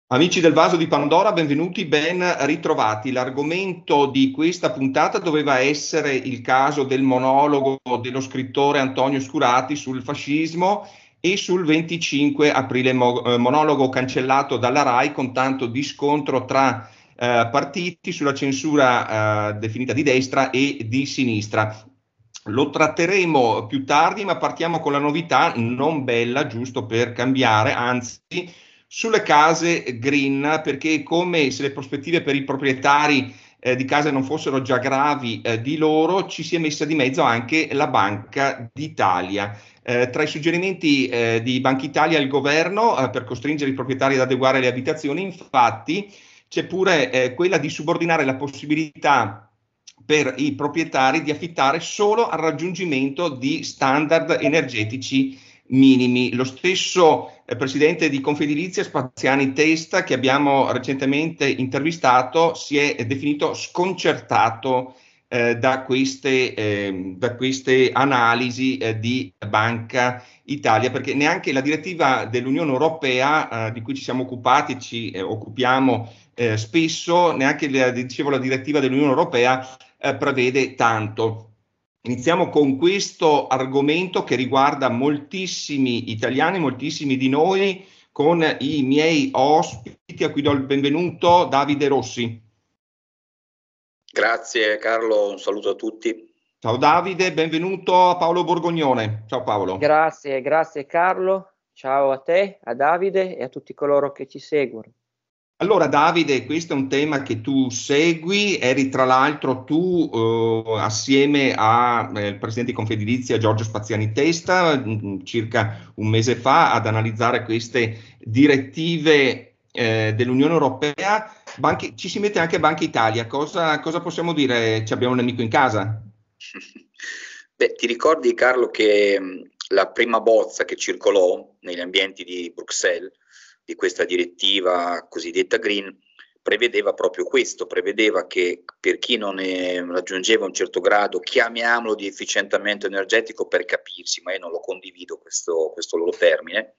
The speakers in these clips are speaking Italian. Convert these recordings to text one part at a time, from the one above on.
Amici del Vaso di Pandora, benvenuti, ben ritrovati. L'argomento di questa puntata doveva essere il caso del monologo dello scrittore Antonio Scurati sul fascismo e sul 25 aprile, monologo cancellato dalla RAI con tanto di scontro tra partiti sulla censura definita di destra e di sinistra. Lo tratteremo più tardi, ma partiamo con la novità non bella, giusto per cambiare, anzi sulle case green, perché come se le prospettive per i proprietari di case non fossero già gravi di loro, ci si è messa di mezzo anche la Banca d'Italia. Tra i suggerimenti di Banca Italia al governo per costringere i proprietari ad adeguare le abitazioni, infatti, c'è pure quella di subordinare la possibilità per i proprietari di affittare solo al raggiungimento di standard energetici minimi. Lo stesso presidente di Confedilizia, Spaziani Testa, che abbiamo recentemente intervistato, si è definito sconcertato da queste analisi di Banca Italia, perché neanche la direttiva dell'Unione Europea, di cui ci siamo occupati, ci occupiamo spesso, neanche dicevo, la direttiva dell'Unione Europea prevede tanto. Iniziamo con questo argomento che riguarda moltissimi italiani, moltissimi di noi, con i miei ospiti, a cui do il benvenuto, Davide Rossi. Grazie Carlo, un saluto a tutti. Ciao Davide, benvenuto a Paolo Borgognone. Ciao Paolo. Grazie Carlo, ciao a te, a Davide e a tutti coloro che ci seguono. Allora Davide, questo è un tema che tu segui, eri tra l'altro tu assieme al presidente di Confedilizia Giorgio Spaziani Testa circa un mese fa ad analizzare queste direttive dell'Unione Europea. Ci si mette anche Banca Italia, cosa possiamo dire? Ci abbiamo un nemico in casa? Beh, ti ricordi Carlo che la prima bozza che circolò negli ambienti di Bruxelles di questa direttiva cosiddetta green prevedeva proprio questo, prevedeva che per chi non raggiungeva un certo grado, chiamiamolo di efficientamento energetico per capirsi, ma io non lo condivido questo loro termine,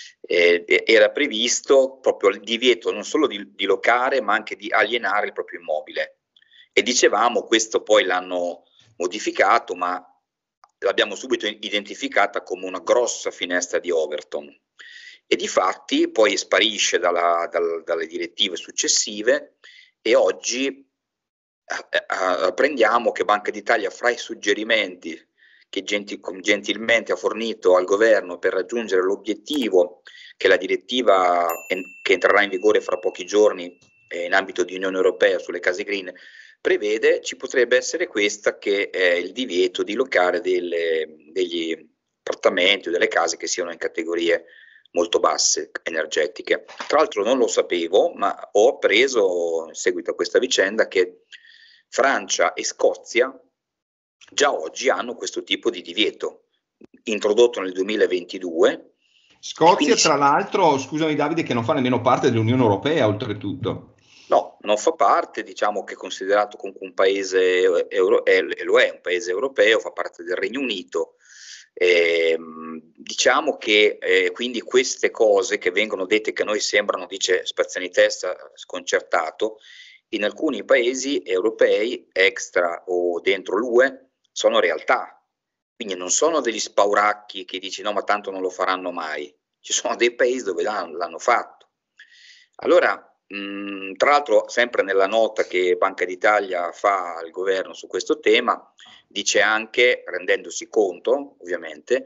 era previsto proprio il divieto non solo di locare ma anche di alienare il proprio immobile. E dicevamo, questo poi l'hanno modificato, ma l'abbiamo subito identificata come una grossa finestra di Overton. E difatti poi sparisce dalle direttive successive e oggi apprendiamo che Banca d'Italia, fra i suggerimenti che gentilmente ha fornito al governo per raggiungere l'obiettivo che la direttiva che entrerà in vigore fra pochi giorni in ambito di Unione Europea sulle case green prevede, ci potrebbe essere questa, che è il divieto di locare degli appartamenti o delle case che siano in categorie molto basse energetiche. Tra l'altro non lo sapevo, ma ho appreso in seguito a questa vicenda che Francia e Scozia già oggi hanno questo tipo di divieto, introdotto nel 2022. Scozia, tra l'altro, scusami Davide, che non fa nemmeno parte dell'Unione Europea, oltretutto. No, non fa parte, diciamo che è considerato comunque un paese lo è un paese europeo, fa parte del Regno Unito. Diciamo che quindi queste cose che vengono dette, che a noi sembrano, dice Spaziani Testa, sconcertato, in alcuni paesi europei, extra o dentro l'UE, sono realtà. Quindi non sono degli spauracchi che dici no, ma tanto non lo faranno mai. Ci sono dei paesi dove l'hanno fatto. Allora, tra l'altro, sempre nella nota che Banca d'Italia fa al governo su questo tema, dice anche, rendendosi conto, ovviamente,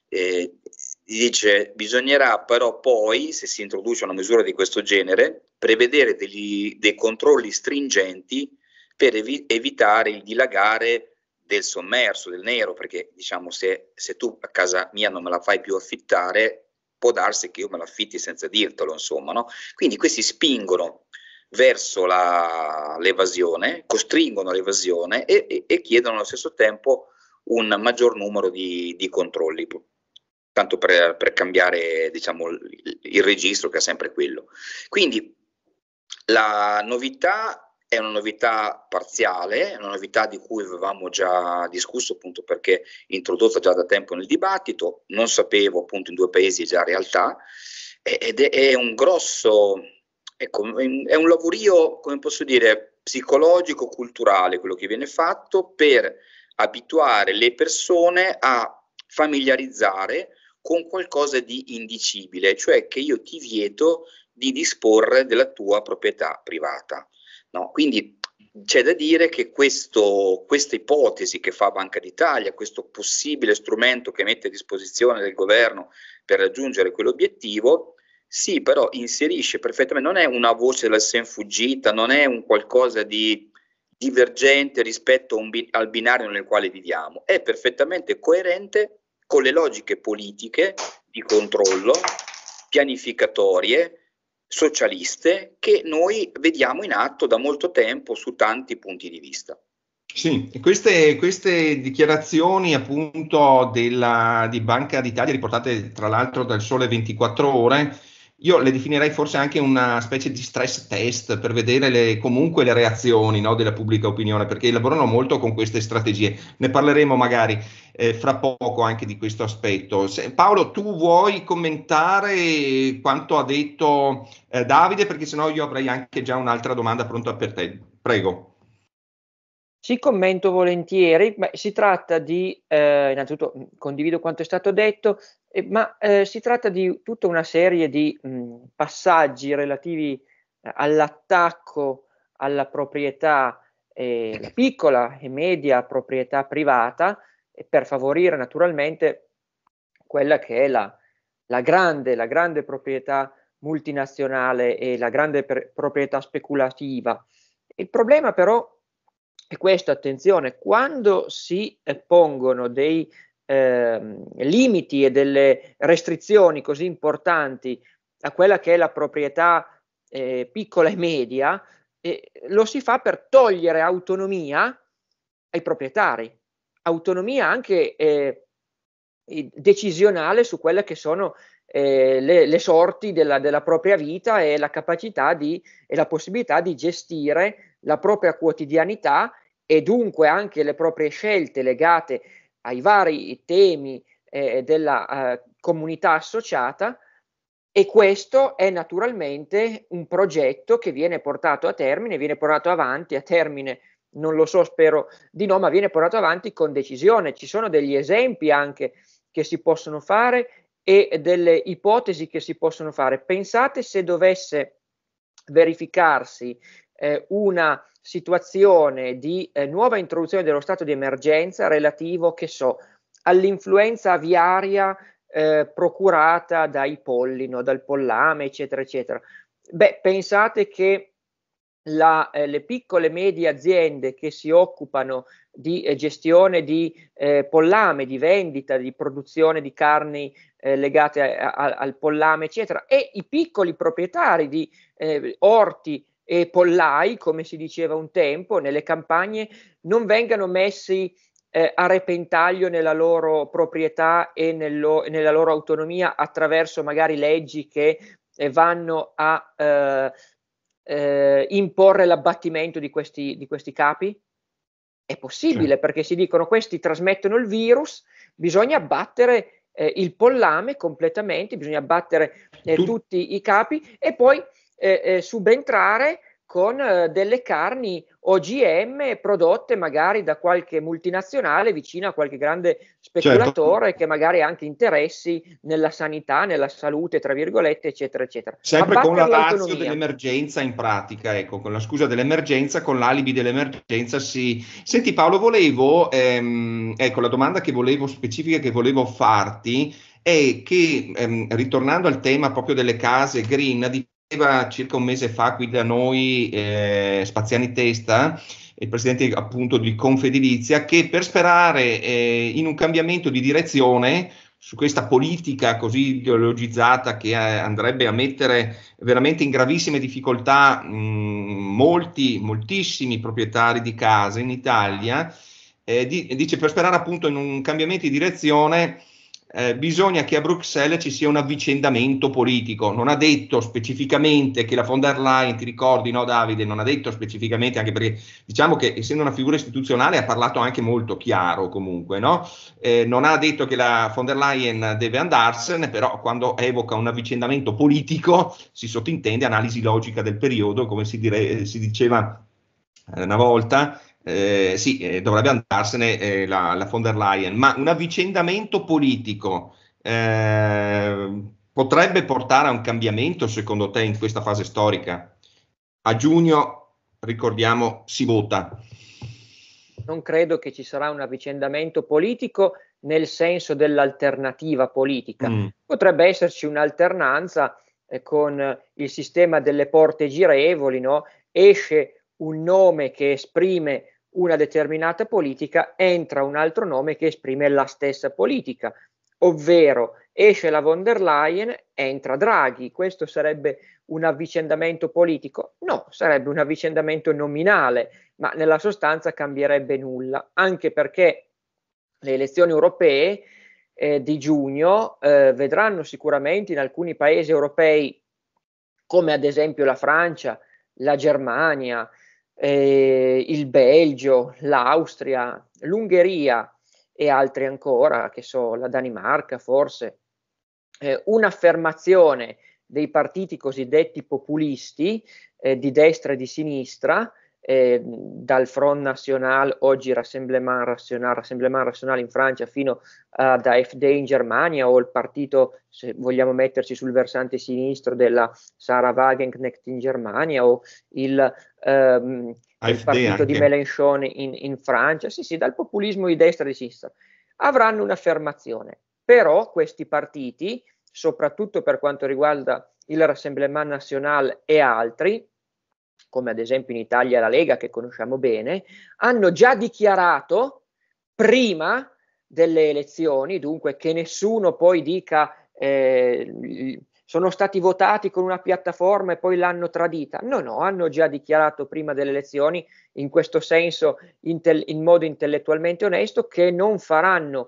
dice bisognerà però poi, se si introduce una misura di questo genere, prevedere dei controlli stringenti per evitare il dilagare del sommerso, del nero, perché diciamo se tu a casa mia non me la fai più affittare, può darsi che io me l'affitti senza dirtelo, insomma, no? Quindi questi spingono verso l'evasione, costringono l'evasione e chiedono allo stesso tempo un maggior numero di controlli, tanto per cambiare, diciamo, il registro, che è sempre quello. Quindi la novità è una novità parziale, è una novità di cui avevamo già discusso, appunto perché introdotta già da tempo nel dibattito, non sapevo appunto in due paesi già realtà, ed è un grosso Ecco, è un lavorio, come posso dire, psicologico, culturale, quello che viene fatto per abituare le persone a familiarizzare con qualcosa di indicibile, cioè che io ti vieto di disporre della tua proprietà privata. No? Quindi c'è da dire che questa ipotesi che fa Banca d'Italia, questo possibile strumento che mette a disposizione del governo per raggiungere quell'obiettivo, sì, però inserisce perfettamente, non è una voce dal sen fuggita, non è un qualcosa di divergente rispetto al binario nel quale viviamo, è perfettamente coerente con le logiche politiche di controllo, pianificatorie, socialiste che noi vediamo in atto da molto tempo su tanti punti di vista. Sì, queste dichiarazioni appunto di Banca d'Italia, riportate tra l'altro dal Sole 24 Ore, io le definirei forse anche una specie di stress test per vedere comunque le reazioni, no, della pubblica opinione, perché lavorano molto con queste strategie. Ne parleremo magari fra poco anche di questo aspetto. Paolo, tu vuoi commentare quanto ha detto Davide? Perché sennò io avrei anche già un'altra domanda pronta per te. Prego. Sì, commento volentieri. Si tratta di, innanzitutto condivido quanto è stato detto, ma si tratta di tutta una serie di passaggi relativi all'attacco alla proprietà, la piccola e media proprietà privata, per favorire naturalmente quella che è la grande proprietà multinazionale e la grande proprietà speculativa. Il problema però è questo, attenzione, quando si pongono dei limiti e delle restrizioni così importanti a quella che è la proprietà piccola e media, lo si fa per togliere autonomia ai proprietari, autonomia anche decisionale su quelle che sono le sorti della propria vita e la capacità e la possibilità di gestire la propria quotidianità e dunque anche le proprie scelte legate ai vari temi della comunità associata. E questo è naturalmente un progetto che viene portato a termine, viene portato avanti a termine, non lo so, spero di no, ma viene portato avanti con decisione. Ci sono degli esempi anche che si possono fare e delle ipotesi che si possono fare. Pensate se dovesse verificarsi una situazione di nuova introduzione dello stato di emergenza relativo, che so, all'influenza aviaria procurata dai polline o dal pollame, eccetera, eccetera. Beh, pensate che le piccole e medie aziende che si occupano di gestione di pollame, di vendita, di produzione di carni legate al pollame, eccetera, e i piccoli proprietari di orti e pollai, come si diceva un tempo, nelle campagne, non vengano messi a repentaglio nella loro proprietà e nella loro autonomia attraverso magari leggi che vanno a imporre l'abbattimento di questi capi? È possibile, perché si dicono questi trasmettono il virus, bisogna abbattere il pollame completamente, bisogna abbattere tutti i capi e poi subentrare con delle carni OGM prodotte magari da qualche multinazionale vicino a qualche grande speculatore, certo, che magari ha anche interessi nella sanità, nella salute, tra virgolette, eccetera, eccetera. Sempre con la ratio dell'emergenza in pratica, ecco, con la scusa dell'emergenza, con l'alibi dell'emergenza. Senti Paolo, ecco, la domanda specifica che volevo farti è che, ritornando al tema proprio delle case green, diceva circa un mese fa qui da noi Spaziani Testa, il presidente appunto di Confedilizia, che per sperare in un cambiamento di direzione su questa politica così ideologizzata che andrebbe a mettere veramente in gravissime difficoltà moltissimi proprietari di case in Italia, dice per sperare appunto in un cambiamento di direzione bisogna che a Bruxelles ci sia un avvicendamento politico. Non ha detto specificamente che la von der Leyen, ti ricordi, no Davide? Non ha detto specificamente, anche perché diciamo che essendo una figura istituzionale ha parlato anche molto chiaro comunque, no? Non ha detto che la von der Leyen deve andarsene, però quando evoca un avvicendamento politico si sottintende analisi logica del periodo, come si diceva una volta. Sì, dovrebbe andarsene la von der Leyen, ma un avvicendamento politico potrebbe portare a un cambiamento secondo te in questa fase storica? A giugno, ricordiamo, si vota. Non credo che ci sarà un avvicendamento politico nel senso dell'alternativa politica. Potrebbe esserci un'alternanza con il sistema delle porte girevoli, no? Esce un nome che esprime una determinata politica, entra un altro nome che esprime la stessa politica, ovvero esce la von der Leyen, entra Draghi. Questo sarebbe un avvicendamento politico? No, sarebbe un avvicendamento nominale, ma nella sostanza cambierebbe nulla, anche perché le elezioni europee di giugno vedranno sicuramente in alcuni paesi europei, come ad esempio la Francia, la Germania, il Belgio, l'Austria, l'Ungheria e altri ancora, che so, la Danimarca forse, un'affermazione dei partiti cosiddetti populisti di destra e di sinistra, dal Front National, oggi Rassemblement National in Francia, fino ad AfD in Germania, o il partito, se vogliamo metterci sul versante sinistro, della Sarah Wagenknecht in Germania, o il partito anche di Mélenchon in Francia, sì, dal populismo di destra e di sinistra, avranno un'affermazione. Però questi partiti, soprattutto per quanto riguarda il Rassemblement National e altri, come ad esempio in Italia la Lega, che conosciamo bene, hanno già dichiarato prima delle elezioni, dunque che nessuno poi dica sono stati votati con una piattaforma e poi l'hanno tradita. No, hanno già dichiarato prima delle elezioni, in questo senso in modo intellettualmente onesto, che non faranno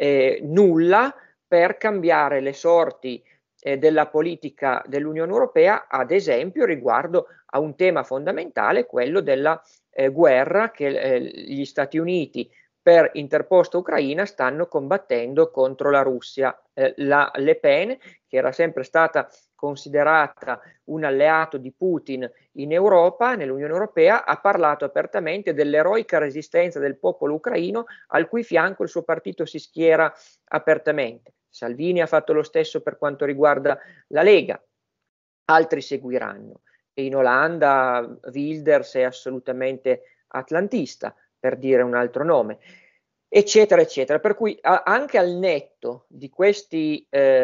nulla per cambiare le sorti della politica dell'Unione Europea, ad esempio riguardo a un tema fondamentale, quello della guerra che gli Stati Uniti per interposta Ucraina stanno combattendo contro la Russia. La Le Pen, che era sempre stata considerata un alleato di Putin in Europa, nell'Unione Europea, ha parlato apertamente dell'eroica resistenza del popolo ucraino, al cui fianco il suo partito si schiera apertamente. Salvini ha fatto lo stesso per quanto riguarda la Lega, altri seguiranno. E in Olanda Wilders è assolutamente atlantista, per dire un altro nome, eccetera, eccetera. Per cui anche al netto di questi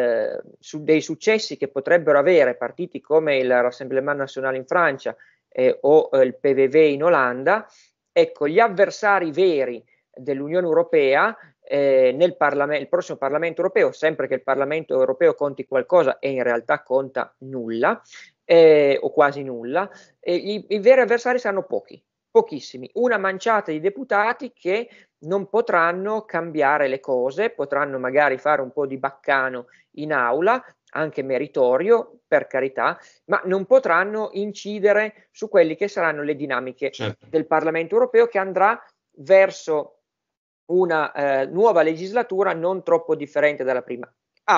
dei successi che potrebbero avere partiti come il Rassemblement National in Francia o il PVV in Olanda, ecco, gli avversari veri dell'Unione Europea il prossimo Parlamento europeo, sempre che il Parlamento europeo conti qualcosa, e in realtà conta nulla o quasi nulla, i veri avversari saranno pochissimi, una manciata di deputati che non potranno cambiare le cose, potranno magari fare un po' di baccano in aula, anche meritorio, per carità, ma non potranno incidere su quelli che saranno le dinamiche del Parlamento europeo, che andrà verso una nuova legislatura non troppo differente dalla prima.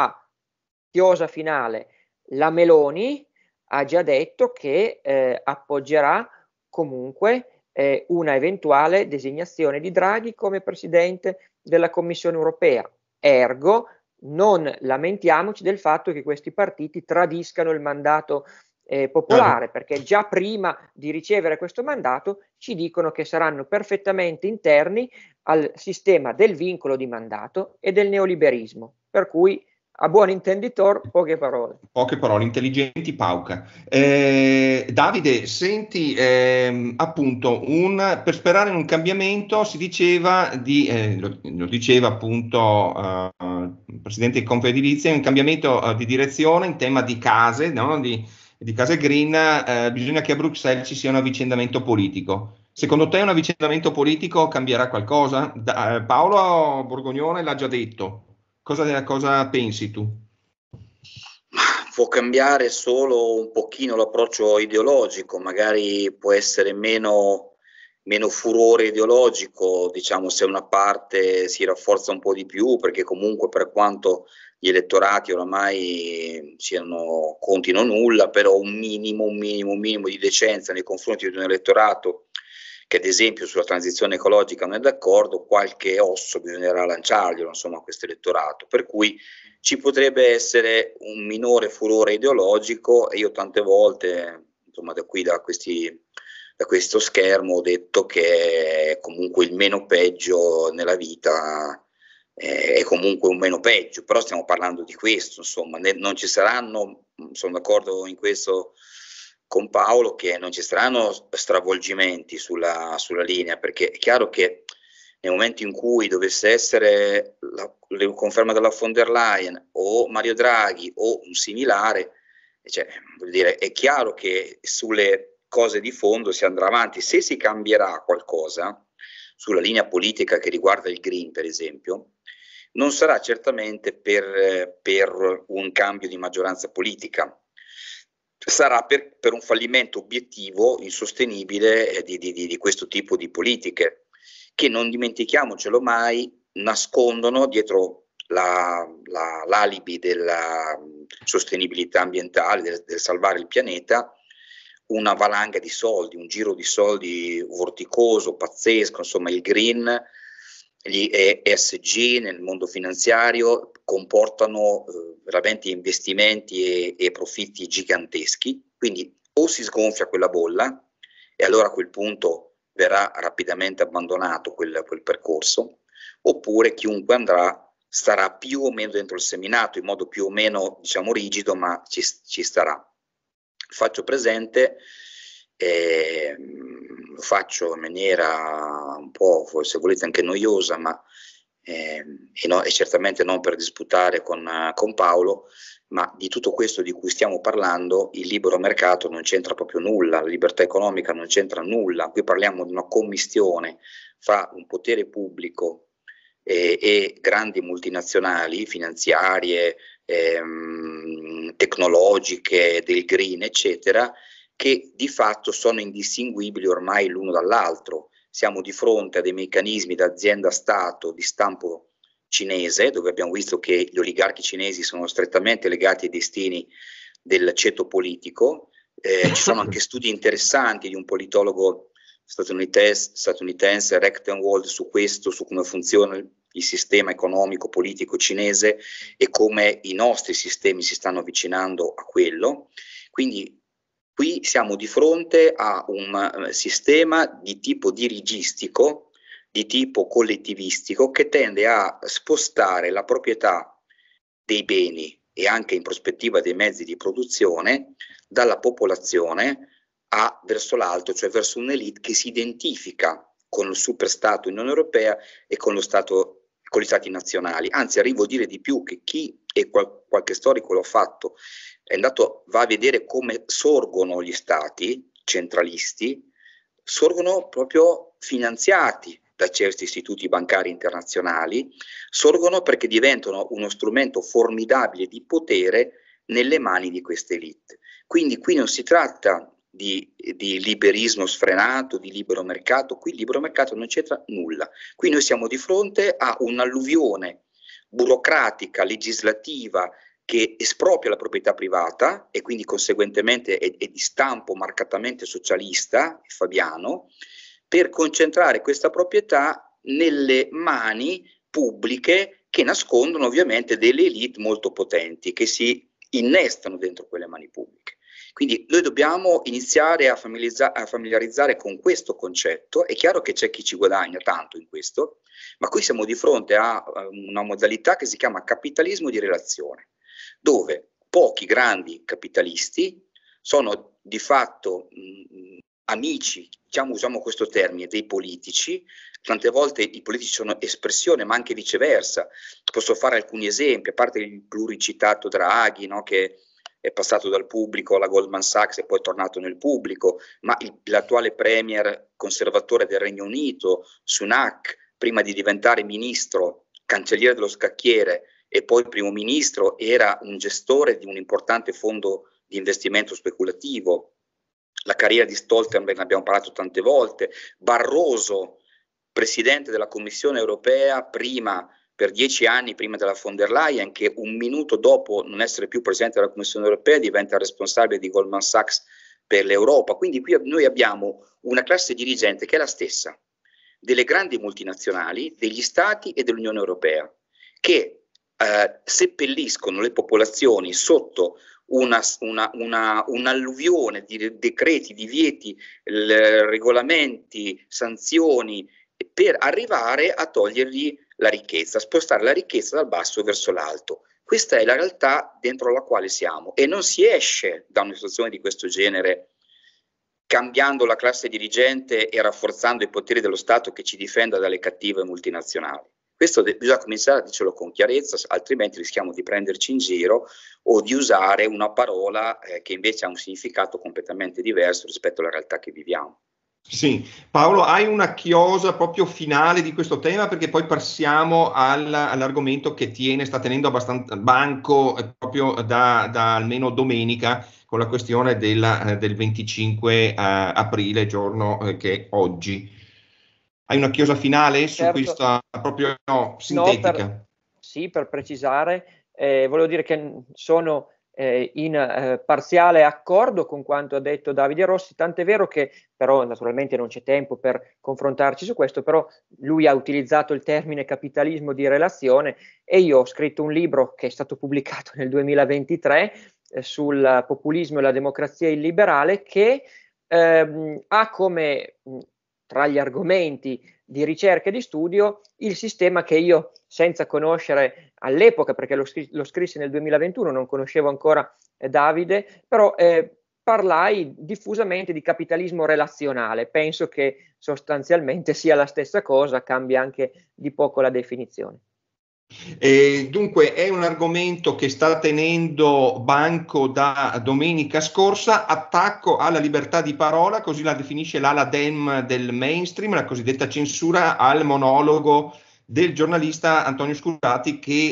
Chiosa finale, la Meloni ha già detto che appoggerà comunque una eventuale designazione di Draghi come presidente della Commissione europea. Ergo, non lamentiamoci del fatto che questi partiti tradiscano il mandato popolare, perché già prima di ricevere questo mandato ci dicono che saranno perfettamente interni al sistema del vincolo di mandato e del neoliberismo, per cui a buon intenditor poche parole. Poche parole, intelligenti pauca. Davide, senti, appunto, per sperare in un cambiamento si diceva lo diceva appunto il Presidente di Confedilizia, un cambiamento di direzione in tema di case, no? di case green, bisogna che a Bruxelles ci sia un avvicendamento politico. Secondo te un avvicendamento politico cambierà qualcosa? Paolo Borgognone l'ha già detto. Cosa pensi tu? Può cambiare solo un pochino l'approccio ideologico, magari può essere meno furore ideologico, diciamo, se una parte si rafforza un po' di più, perché comunque, per quanto gli elettorati oramai contino nulla, però un minimo di decenza nei confronti di un elettorato che, ad esempio, sulla transizione ecologica non è d'accordo, qualche osso bisognerà lanciarglielo, insomma, a questo elettorato, per cui ci potrebbe essere un minore furore ideologico, e io tante volte, insomma, da questo schermo ho detto che comunque il meno peggio nella vita è comunque un meno peggio, però stiamo parlando di questo, insomma, non ci saranno, sono d'accordo in questo con Paolo, che non ci saranno stravolgimenti sulla linea, perché è chiaro che nel momento in cui dovesse essere la conferma della von der Leyen o Mario Draghi o un similare, cioè, vuol dire, è chiaro che sulle cose di fondo si andrà avanti. Se si cambierà qualcosa sulla linea politica che riguarda il Green, per esempio, non sarà certamente per un cambio di maggioranza politica, sarà per un fallimento obiettivo insostenibile di questo tipo di politiche, che, non dimentichiamocelo mai, nascondono dietro l'alibi della sostenibilità ambientale, del salvare il pianeta, una valanga di soldi, un giro di soldi vorticoso, pazzesco. Insomma, il green, gli ESG nel mondo finanziario comportano veramente investimenti e profitti giganteschi, quindi o si sgonfia quella bolla e allora a quel punto verrà rapidamente abbandonato quel percorso, oppure chiunque andrà starà più o meno dentro il seminato in modo più o meno, diciamo, rigido, ma ci starà. Faccio presente, lo faccio in maniera un po', se volete, anche noiosa, ma e certamente non per disputare con Paolo, ma di tutto questo di cui stiamo parlando il libero mercato non c'entra proprio nulla, la libertà economica non c'entra nulla. Qui parliamo di una commistione fra un potere pubblico e grandi multinazionali finanziarie, tecnologiche, del green, eccetera, che di fatto sono indistinguibili ormai l'uno dall'altro. Siamo di fronte a dei meccanismi d'azienda-stato di stampo cinese, dove abbiamo visto che gli oligarchi cinesi sono strettamente legati ai destini del ceto politico. Ci sono anche studi interessanti di un politologo statunitense, Rechtenwald, su questo, su come funziona il sistema economico politico cinese e come i nostri sistemi si stanno avvicinando a quello. Quindi qui siamo di fronte a un sistema di tipo dirigistico, di tipo collettivistico, che tende a spostare la proprietà dei beni e anche in prospettiva dei mezzi di produzione dalla popolazione verso l'alto, cioè verso un'elite che si identifica con il superstato Unione Europea e con gli stati nazionali. Anzi, arrivo a dire di più, che chi, e qualche storico l'ha fatto, va a vedere come sorgono gli stati centralisti, sorgono proprio finanziati da certi istituti bancari internazionali, sorgono perché diventano uno strumento formidabile di potere nelle mani di queste elite. Quindi qui non si tratta di liberismo sfrenato, di libero mercato. Qui il libero mercato non c'entra nulla. Qui noi siamo di fronte a un'alluvione burocratica, legislativa, che espropria la proprietà privata e quindi conseguentemente è di stampo marcatamente socialista e fabiano, per concentrare questa proprietà nelle mani pubbliche, che nascondono ovviamente delle elite molto potenti che si innestano dentro quelle mani pubbliche. Quindi noi dobbiamo iniziare a familiarizzare con questo concetto. È chiaro che c'è chi ci guadagna tanto in questo, ma qui siamo di fronte a una modalità che si chiama capitalismo di relazione, dove pochi grandi capitalisti sono di fatto amici, diciamo, usiamo questo termine, dei politici. Tante volte i politici sono espressione, ma anche viceversa. Posso fare alcuni esempi, a parte il pluricitato Draghi, no, che è passato dal pubblico alla Goldman Sachs e poi è tornato nel pubblico, ma l'attuale premier conservatore del Regno Unito, Sunak, prima di diventare ministro, cancelliere dello scacchiere, e poi primo ministro, era un gestore di un importante fondo di investimento speculativo. La carriera di Stoltenberg, ne abbiamo parlato tante volte. Barroso, presidente della Commissione europea, prima per 10 anni prima della von der Leyen, che un minuto dopo non essere più presidente della Commissione europea diventa responsabile di Goldman Sachs per l'Europa. Quindi qui noi abbiamo una classe dirigente che è la stessa delle grandi multinazionali, degli stati e dell'Unione Europea, che seppelliscono le popolazioni sotto un'alluvione di decreti, divieti, regolamenti, sanzioni, per arrivare a togliergli la ricchezza, spostare la ricchezza dal basso verso l'alto. Questa è la realtà dentro la quale siamo, e non si esce da una situazione di questo genere cambiando la classe dirigente e rafforzando i poteri dello Stato che ci difenda dalle cattive multinazionali. Questo bisogna cominciare a dircelo con chiarezza, altrimenti rischiamo di prenderci in giro o di usare una parola che invece ha un significato completamente diverso rispetto alla realtà che viviamo. Sì, Paolo, hai una chiosa proprio finale di questo tema, perché poi passiamo all'argomento che sta tenendo abbastanza banco proprio da almeno domenica, con la questione del 25 aprile, giorno che è oggi. Hai una chiosa finale su Certo. questa proprio sintetica? Sì, per precisare, volevo dire che sono in parziale accordo con quanto ha detto Davide Rossi, tant'è vero che però naturalmente non c'è tempo per confrontarci su questo, però lui ha utilizzato il termine capitalismo di relazione e io ho scritto un libro che è stato pubblicato nel 2023 sul populismo e la democrazia illiberale, che ha come tra gli argomenti di ricerca e di studio il sistema che io, senza conoscere all'epoca, perché lo scrissi nel 2021, non conoscevo ancora Davide, però parlai diffusamente di capitalismo relazionale. Penso che sostanzialmente sia la stessa cosa, cambia anche di poco la definizione. Dunque è un argomento che sta tenendo banco da domenica scorsa, attacco alla libertà di parola, così la definisce l'ala dem del mainstream, la cosiddetta censura al monologo del giornalista Antonio Scurati, che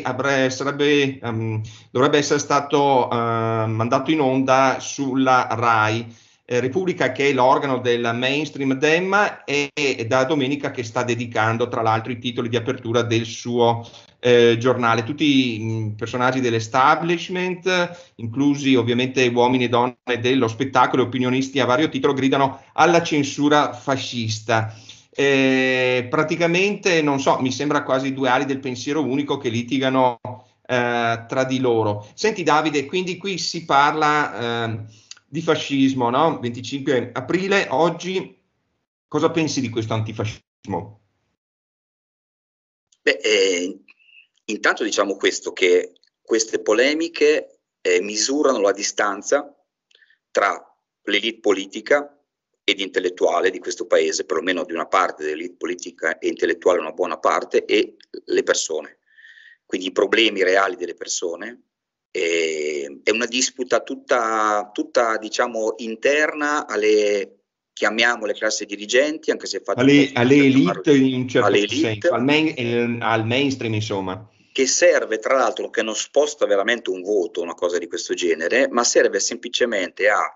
dovrebbe essere stato mandato in onda sulla RAI. Repubblica, che è l'organo del mainstream dem, è da domenica che sta dedicando tra l'altro i titoli di apertura del suo giornale. Tutti personaggi dell'establishment, inclusi ovviamente uomini e donne dello spettacolo, opinionisti a vario titolo, gridano alla censura fascista. Praticamente, non so, mi sembra quasi due ali del pensiero unico che litigano tra di loro. Senti Davide, quindi qui si parla di fascismo, no? 25 aprile, oggi, cosa pensi di questo antifascismo? Intanto diciamo questo, che queste polemiche misurano la distanza tra l'elite politica ed intellettuale di questo paese, perlomeno di una parte dell'elite politica e intellettuale, una buona parte, e le persone. Quindi i problemi reali delle persone. È una disputa tutta diciamo interna alle, chiamiamole, classi dirigenti, anche se alle elite in un certo senso, al mainstream insomma. Che serve tra l'altro, che non sposta veramente un voto, una cosa di questo genere, ma serve semplicemente a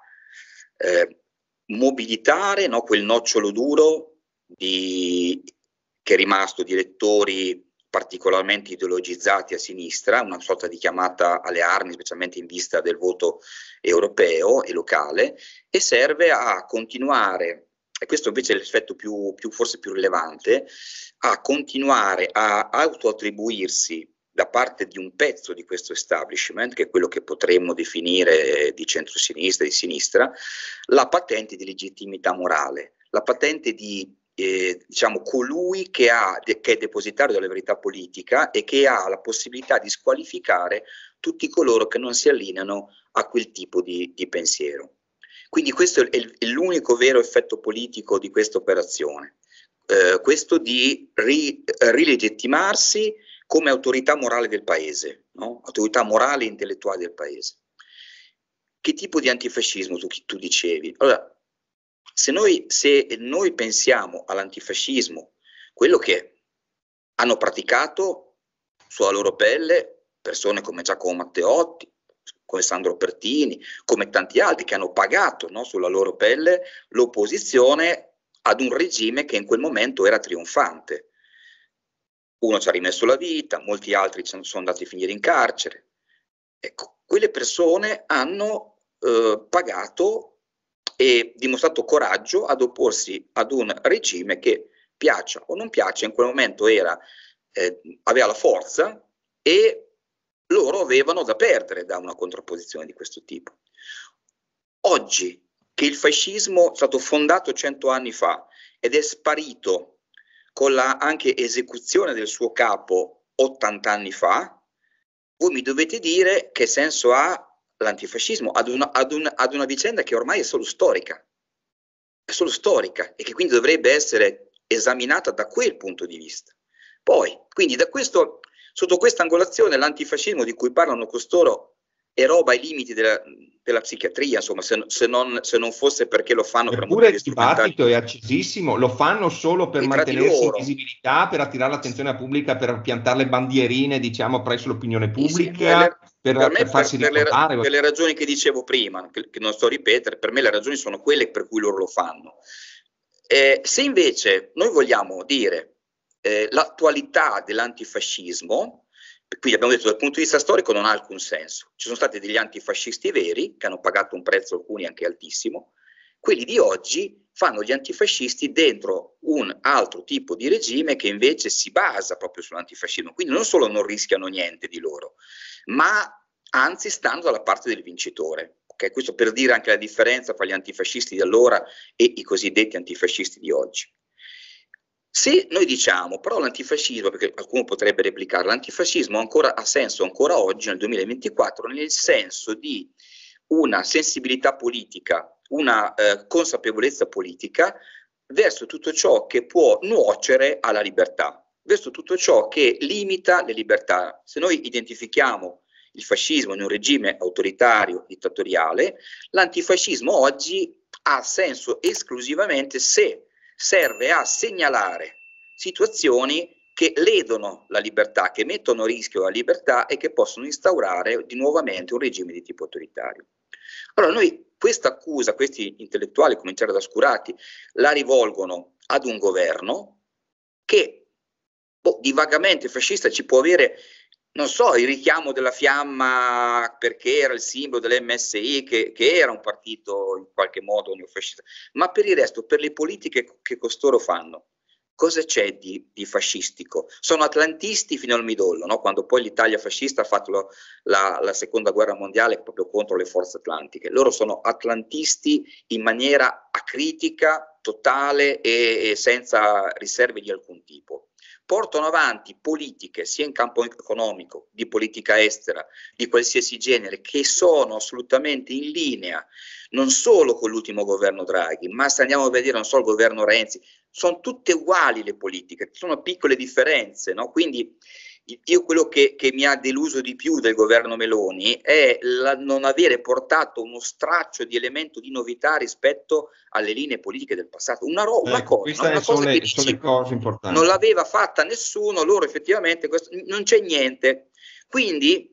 mobilitare, no, quel nocciolo duro che è rimasto di elettori particolarmente ideologizzati a sinistra, una sorta di chiamata alle armi, specialmente in vista del voto europeo e locale, e serve a continuare, e questo invece è l'effetto forse più rilevante, a continuare a autoattribuirsi da parte di un pezzo di questo establishment, che è quello che potremmo definire di centrosinistra, di sinistra, la patente di legittimità morale, la patente di diciamo colui che è depositario della verità politica e che ha la possibilità di squalificare tutti coloro che non si allineano a quel tipo di pensiero. Quindi questo è l'unico vero effetto politico di questa operazione, questo di rilegittimarsi come autorità morale del paese, no? Autorità morale e intellettuale del paese. Che tipo di antifascismo tu dicevi? Allora, se noi pensiamo all'antifascismo, quello che hanno praticato sulla loro pelle persone come Giacomo Matteotti, come Sandro Pertini, come tanti altri che hanno pagato, no, sulla loro pelle l'opposizione ad un regime che in quel momento era trionfante. Uno ci ha rimesso la vita, molti altri sono andati a finire in carcere. Ecco, quelle persone hanno pagato e dimostrato coraggio ad opporsi ad un regime che, piaccia o non piaccia, in quel momento aveva la forza e loro avevano da perdere da una contrapposizione di questo tipo. Oggi, che il fascismo è stato fondato 100 anni fa ed è sparito con la anche esecuzione del suo capo 80 anni fa, voi mi dovete dire che senso ha l'antifascismo ad una vicenda che ormai è solo storica e che quindi dovrebbe essere esaminata da quel punto di vista. Poi, quindi sotto questa angolazione l'antifascismo di cui parlano costoro è roba ai limiti della psichiatria, insomma, se non fosse perché lo fanno per motivi strumentali. Il dibattito è accesissimo, lo fanno solo per mantenersi in visibilità, per attirare l'attenzione pubblica, per piantare le bandierine, diciamo, presso l'opinione pubblica, per farsi ricordare. Per le ragioni che dicevo prima, che non sto a ripetere, per me le ragioni sono quelle per cui loro lo fanno. Se invece noi vogliamo dire l'attualità dell'antifascismo, quindi abbiamo detto dal punto di vista storico non ha alcun senso. Ci sono stati degli antifascisti veri che hanno pagato un prezzo, alcuni anche altissimo. Quelli di oggi fanno gli antifascisti dentro un altro tipo di regime che invece si basa proprio sull'antifascismo. Quindi non solo non rischiano niente di loro, ma anzi stanno dalla parte del vincitore. Okay? Questo per dire anche la differenza tra gli antifascisti di allora e i cosiddetti antifascisti di oggi. Se noi diciamo, però l'antifascismo, perché qualcuno potrebbe replicare, l'antifascismo ha senso ancora oggi, nel 2024, nel senso di una sensibilità politica, una consapevolezza politica verso tutto ciò che può nuocere alla libertà, verso tutto ciò che limita le libertà. Se noi identifichiamo il fascismo in un regime autoritario, dittatoriale, l'antifascismo oggi ha senso esclusivamente se serve a segnalare situazioni che ledono la libertà, che mettono a rischio la libertà e che possono instaurare di nuovamente un regime di tipo autoritario. Allora noi questa accusa, questi intellettuali, cominciare da Scurati, la rivolgono ad un governo che di vagamente fascista ci può avere, non so, il richiamo della fiamma perché era il simbolo dell'MSI, che era un partito in qualche modo neofascista, ma per il resto, per le politiche che costoro fanno, cosa c'è di fascistico? Sono atlantisti fino al midollo, no? Quando poi l'Italia fascista ha fatto la seconda guerra mondiale proprio contro le forze atlantiche. Loro sono atlantisti in maniera acritica, totale e senza riserve di alcun tipo. Portano avanti politiche sia in campo economico, di politica estera, di qualsiasi genere, che sono assolutamente in linea non solo con l'ultimo governo Draghi, ma se andiamo a vedere non solo il governo Renzi, sono tutte uguali le politiche, sono piccole differenze, no? Quindi io quello che mi ha deluso di più del governo Meloni è non avere portato uno straccio di elemento di novità rispetto alle linee politiche del passato. Una cosa sono le cose importanti. Non l'aveva fatta nessuno, loro effettivamente non c'è niente. Quindi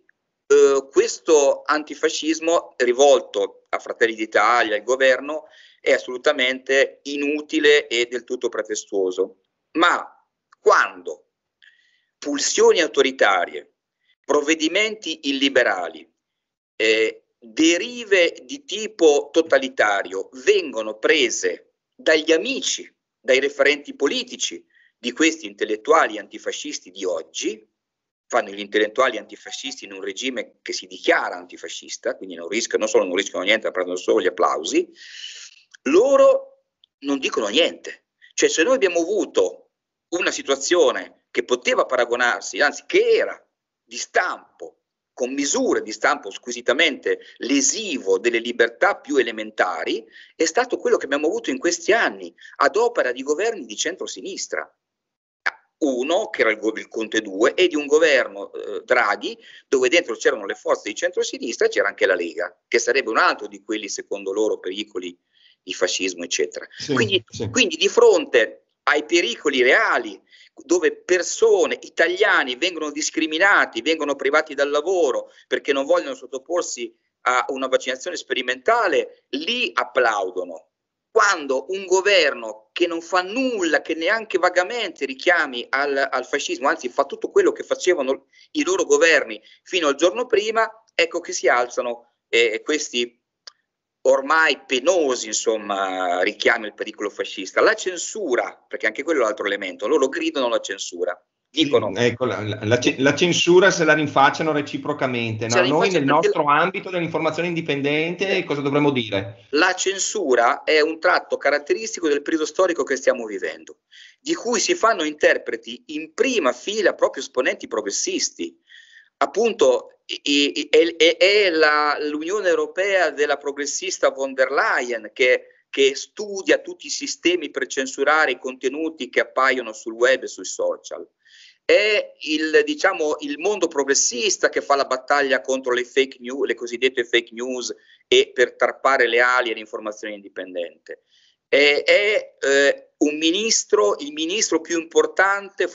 questo antifascismo rivolto a Fratelli d'Italia, al governo, è assolutamente inutile e del tutto pretestuoso. Ma quando pulsioni autoritarie, provvedimenti illiberali, derive di tipo totalitario vengono prese dagli amici, dai referenti politici di questi intellettuali antifascisti di oggi, fanno gli intellettuali antifascisti in un regime che si dichiara antifascista, quindi non solo non rischiano niente, ma prendono solo gli applausi, loro non dicono niente. Cioè, se noi abbiamo avuto una situazione che poteva paragonarsi, anzi che era di stampo, con misure di stampo squisitamente lesivo delle libertà più elementari, è stato quello che abbiamo avuto in questi anni, ad opera di governi di centrosinistra. Uno, che era il Conte 2, e di un governo Draghi, dove dentro c'erano le forze di centrosinistra e c'era anche la Lega, che sarebbe un altro di quelli, secondo loro, pericoli di fascismo, eccetera. Quindi di fronte ai pericoli reali, dove persone, italiani, vengono discriminati, vengono privati dal lavoro perché non vogliono sottoporsi a una vaccinazione sperimentale, lì applaudono. Quando un governo che non fa nulla, che neanche vagamente richiami al fascismo, anzi fa tutto quello che facevano i loro governi fino al giorno prima, ecco che si alzano questi ormai penosi, insomma, richiami al pericolo fascista. La censura, perché anche quello è l'altro elemento, loro gridano la censura. Dicono, sì, ecco, la censura se la rinfacciano reciprocamente. No? Noi nel nostro ambito dell'informazione indipendente cosa dovremmo dire? La censura è un tratto caratteristico del periodo storico che stiamo vivendo, di cui si fanno interpreti in prima fila proprio esponenti progressisti. Appunto è l'Unione Europea della progressista von der Leyen che studia tutti i sistemi per censurare i contenuti che appaiono sul web e sui social. È il mondo progressista che fa la battaglia contro le fake news, le cosiddette fake news, e per tarpare le ali all'informazione indipendente. È il ministro più importante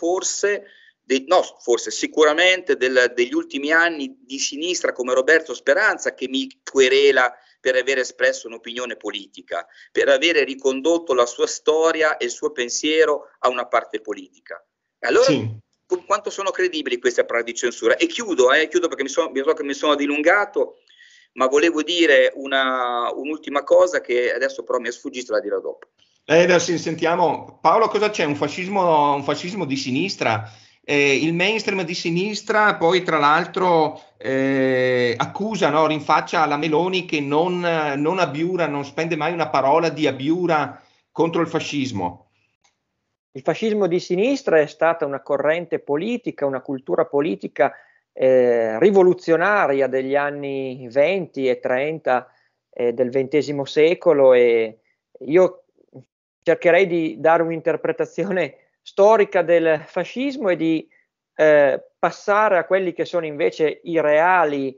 sicuramente degli ultimi anni di sinistra, come Roberto Speranza, che mi querela per aver espresso un'opinione politica, per avere ricondotto la sua storia e il suo pensiero a una parte politica. Allora, sì, quanto sono credibili queste parole di censura? E chiudo perché mi so che mi sono dilungato, ma volevo dire un'ultima cosa che adesso però mi è sfuggita, la dirò dopo. Adesso sentiamo, Paolo, cosa c'è? Un fascismo di sinistra? Il mainstream di sinistra poi tra l'altro accusa, no, rinfaccia alla Meloni che non abiura, non spende mai una parola di abiura contro il fascismo. Il fascismo di sinistra è stata una corrente politica, una cultura politica rivoluzionaria degli anni 20 e 30 del XX secolo, e io cercherei di dare un'interpretazione storica del fascismo e di passare a quelli che sono invece i reali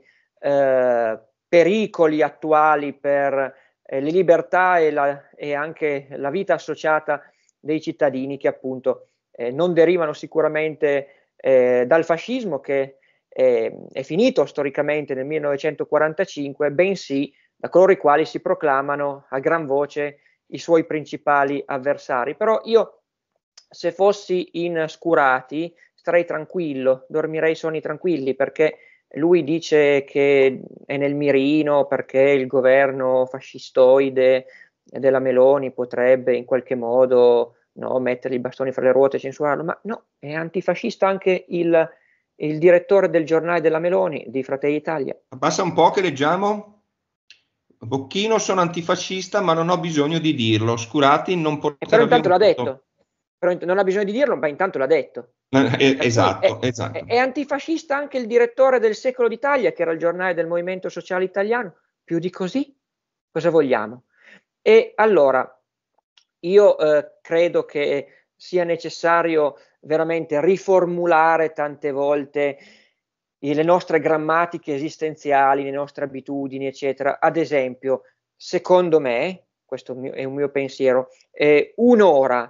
pericoli attuali per le libertà e anche la vita associata dei cittadini, che appunto non derivano sicuramente dal fascismo, che è finito storicamente nel 1945, bensì da coloro i quali si proclamano a gran voce i suoi principali avversari. Però io, se fossi in Scurati, starei tranquillo, dormirei sonni tranquilli, perché lui dice che è nel mirino perché il governo fascistoide della Meloni potrebbe in qualche modo, no, mettere i bastoni fra le ruote e censurarlo, ma no, è antifascista anche il direttore del giornale della Meloni, di Fratelli d'Italia. Passa un po' che leggiamo. Bocchino, sono antifascista, ma non ho bisogno di dirlo. Scurati non porterà però intanto l'ha detto. Però non ha bisogno di dirlo, ma intanto l'ha detto. Esatto. È antifascista anche il direttore del Secolo d'Italia, che era il giornale del Movimento Sociale Italiano. Più di così, cosa vogliamo? E allora, io credo che sia necessario veramente riformulare tante volte le nostre grammatiche esistenziali, le nostre abitudini, eccetera. Ad esempio, secondo me, questo è un mio pensiero, un'ora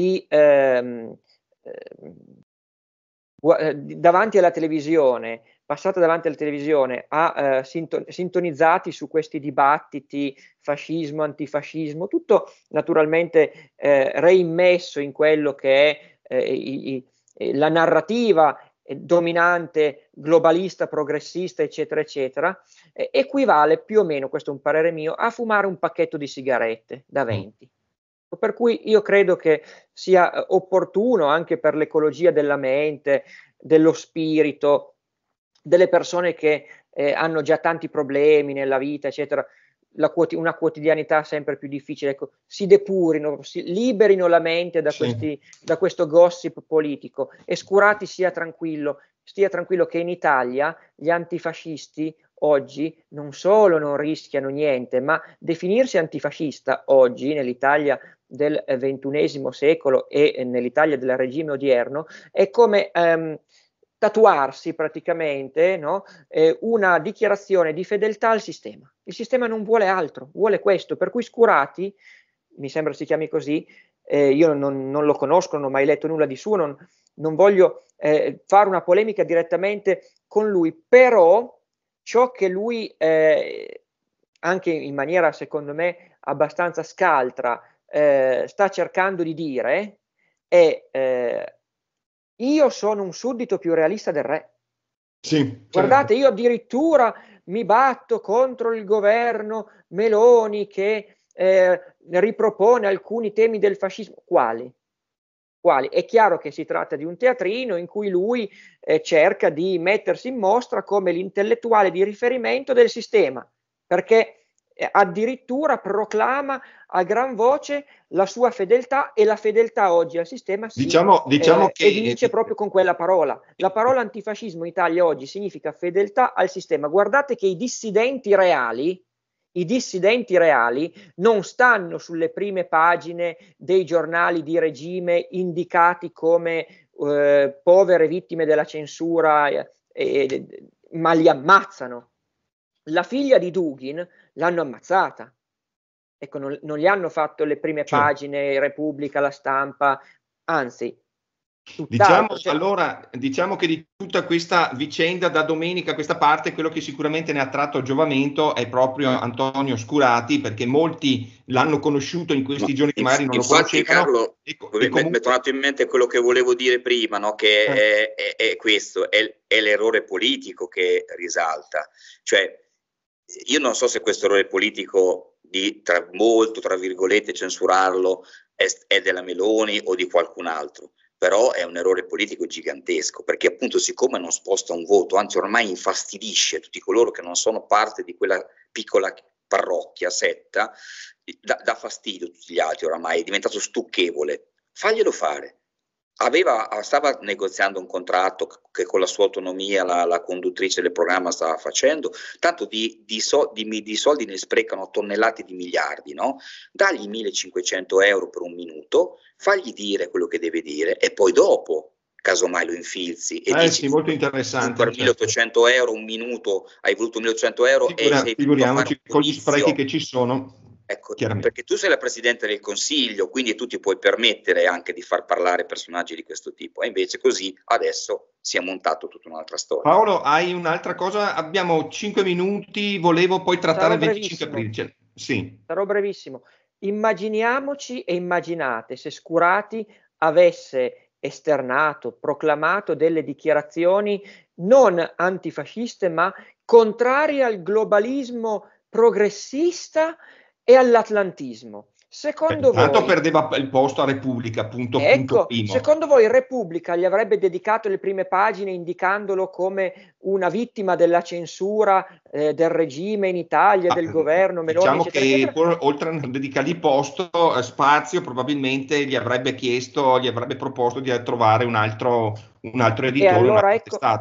davanti alla televisione, passata davanti alla televisione, sintonizzati su questi dibattiti fascismo, antifascismo, tutto naturalmente reimmesso in quello che è la narrativa dominante, globalista, progressista, eccetera, eccetera, equivale più o meno, questo è un parere mio, a fumare un pacchetto di sigarette da 20. Per cui io credo che sia opportuno, anche per l'ecologia della mente, dello spirito, delle persone che hanno già tanti problemi nella vita, eccetera, una quotidianità sempre più difficile, ecco, si depurino, si liberino la mente da questo gossip politico. E Scurati stia tranquillo che in Italia gli antifascisti oggi non solo non rischiano niente, ma definirsi antifascista oggi nell'Italia del XXI secolo e nell'Italia del regime odierno è come tatuarsi praticamente, no? Una dichiarazione di fedeltà al sistema. Il sistema non vuole altro, vuole questo, per cui Scurati, mi sembra si chiami così, io non lo conosco, non ho mai letto nulla di suo, non voglio fare una polemica direttamente con lui, però ciò che lui, anche in maniera secondo me abbastanza scaltra, sta cercando di dire è io sono un suddito più realista del re. Sì, Guardate, certo. io addirittura mi batto contro il governo Meloni che ripropone alcuni temi del fascismo. Quali? Quali? È chiaro che si tratta di un teatrino in cui lui cerca di mettersi in mostra come l'intellettuale di riferimento del sistema, perché addirittura proclama a gran voce la sua fedeltà, e la fedeltà oggi al sistema si Diciamo che evince proprio con quella parola. La parola antifascismo in Italia oggi significa fedeltà al sistema. Guardate che i dissidenti reali non stanno sulle prime pagine dei giornali di regime indicati come povere vittime della censura, ma li ammazzano. La figlia di Dugin l'hanno ammazzata. Ecco, non gli hanno fatto le prime pagine, Repubblica, La Stampa, anzi, diciamo che di tutta questa vicenda da domenica, questa parte, quello che sicuramente ne ha tratto giovamento è proprio Antonio Scurati, perché molti l'hanno conosciuto in questi giorni che magari non lo conoscevano. Carlo, mi è tornato in mente quello che volevo dire prima, no? Che è questo, è l'errore politico che risalta. Cioè, io non so se questo errore politico di tra virgolette censurarlo è della Meloni o di qualcun altro, però è un errore politico gigantesco, perché appunto siccome non sposta un voto, anzi ormai infastidisce tutti coloro che non sono parte di quella piccola parrocchia, setta, dà fastidio a tutti gli altri, oramai è diventato stucchevole, faglielo fare. Stava negoziando un contratto che con la sua autonomia la conduttrice del programma stava facendo, tanto di soldi ne sprecano tonnellate di miliardi, no? Dagli 1.500 euro per un minuto, fagli dire quello che deve dire e poi dopo, casomai lo infilzi e dici sì, molto interessante, per 1.800 euro un minuto, hai voluto 1.800 euro e sei figuriamoci con gli sprechi che ci sono. Ecco, perché tu sei la Presidente del Consiglio, quindi tu ti puoi permettere anche di far parlare personaggi di questo tipo, e invece così adesso si è montato tutta un'altra storia. Paolo, hai un'altra cosa? Abbiamo 5 minuti, volevo poi trattare il 25 aprile. Sì. Sarò brevissimo. Immaginiamoci e immaginate se Scurati avesse esternato, proclamato delle dichiarazioni non antifasciste, ma contrarie al globalismo progressista e all'atlantismo. Secondo voi, tanto perdeva il posto a Repubblica, punto primo. Secondo voi Repubblica gli avrebbe dedicato le prime pagine indicandolo come una vittima della censura del regime in Italia, del governo Meloni, diciamo che oltre a dedicargli posto, spazio, probabilmente gli avrebbe proposto di trovare un altro editore, e allora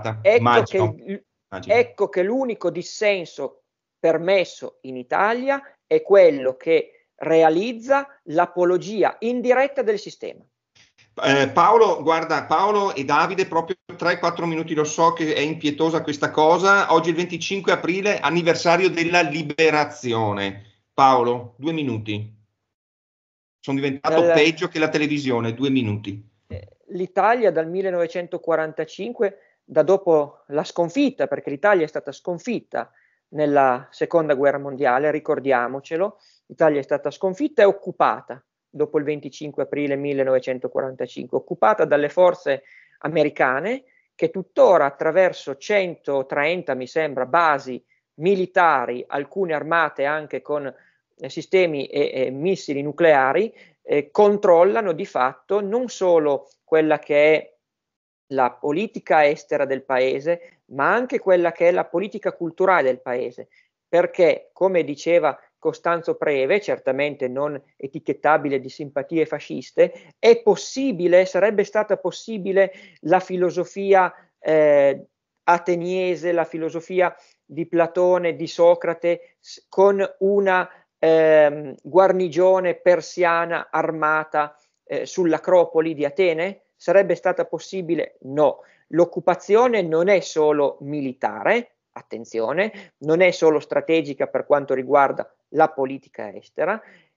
ecco che l'unico dissenso permesso in Italia è quello che realizza l'apologia indiretta del sistema. Paolo, guarda, Paolo e Davide, proprio 3-4 minuti, lo so che è impietosa questa cosa. Oggi è il 25 aprile, anniversario della liberazione. Paolo, 2 minuti. Sono diventato peggio che la televisione, 2 minuti. L'Italia dal 1945, da dopo la sconfitta, perché l'Italia è stata sconfitta nella seconda guerra mondiale, ricordiamocelo, l'Italia è stata sconfitta e occupata dopo il 25 aprile 1945, occupata dalle forze americane che tuttora attraverso 130, mi sembra, basi militari, alcune armate anche con sistemi e missili nucleari, controllano di fatto non solo quella che è la politica estera del paese, ma anche quella che è la politica culturale del paese, perché, come diceva Costanzo Preve, certamente non etichettabile di simpatie fasciste, è possibile, sarebbe stata possibile la filosofia ateniese, la filosofia di Platone, di Socrate, con una guarnigione persiana armata sull'Acropoli di Atene? Sarebbe stata possibile? No. L'occupazione non è solo militare, attenzione, non è solo strategica per quanto riguarda la politica estera,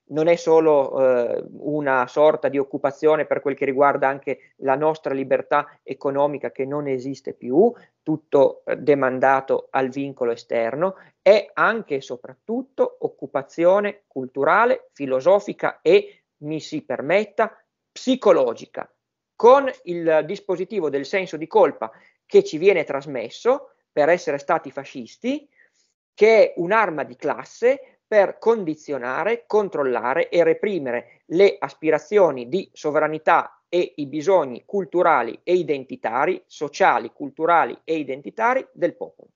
non è solo una sorta di occupazione per quel che riguarda anche la nostra libertà economica che non esiste più, tutto demandato al vincolo esterno, è anche e soprattutto occupazione culturale, filosofica e, mi si permetta, psicologica, con il dispositivo del senso di colpa che ci viene trasmesso per essere stati fascisti, che è un'arma di classe per condizionare, controllare e reprimere le aspirazioni di sovranità e i bisogni culturali e identitari, sociali, culturali e identitari del popolo.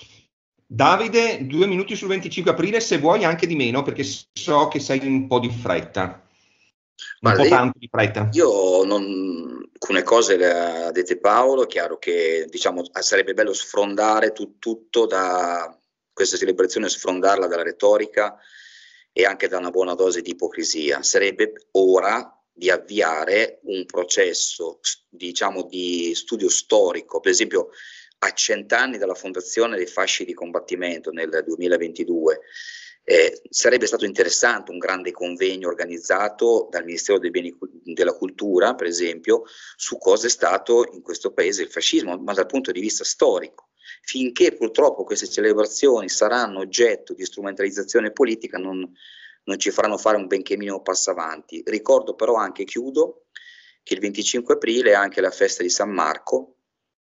Davide, 2 minuti sul 25 aprile, se vuoi anche di meno, perché so che sei un po' di fretta. Tanto di fretta. Io alcune cose le ha dette Paolo, è chiaro che diciamo sarebbe bello sfrondare tutto da questa celebrazione, sfrondarla dalla retorica e anche da una buona dose di ipocrisia. Sarebbe ora di avviare un processo, diciamo, di studio storico, per esempio a 100 anni dalla fondazione dei fasci di combattimento nel 2022. Sarebbe stato interessante un grande convegno organizzato dal Ministero dei Beni della Cultura, per esempio, su cosa è stato in questo paese il fascismo, ma dal punto di vista storico. Finché purtroppo queste celebrazioni saranno oggetto di strumentalizzazione politica, non ci faranno fare un benché minimo passo avanti. Ricordo però anche, chiudo, che il 25 aprile è anche la festa di San Marco,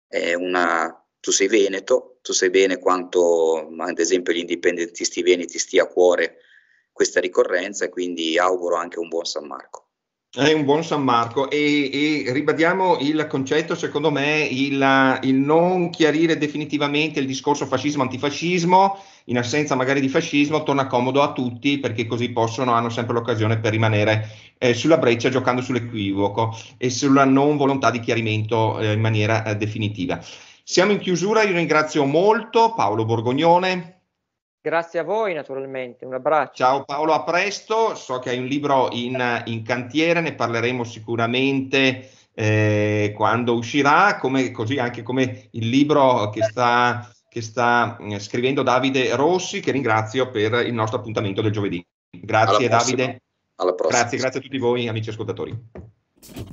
tu sei veneto, tu sai bene quanto ad esempio gli indipendentisti veneti stia a cuore questa ricorrenza, e quindi auguro anche un buon San Marco. È un buon San Marco e ribadiamo il concetto, secondo me, il non chiarire definitivamente il discorso fascismo-antifascismo, in assenza magari di fascismo, torna comodo a tutti, perché così hanno sempre l'occasione per rimanere sulla breccia, giocando sull'equivoco e sulla non volontà di chiarimento in maniera definitiva. Siamo in chiusura, io ringrazio molto Paolo Borgognone. Grazie a voi naturalmente, un abbraccio. Ciao Paolo, a presto, so che hai un libro in cantiere, ne parleremo sicuramente quando uscirà, così anche come il libro che sta scrivendo Davide Rossi, che ringrazio per il nostro appuntamento del giovedì. Grazie Davide. Alla prossima. Grazie a tutti voi amici ascoltatori.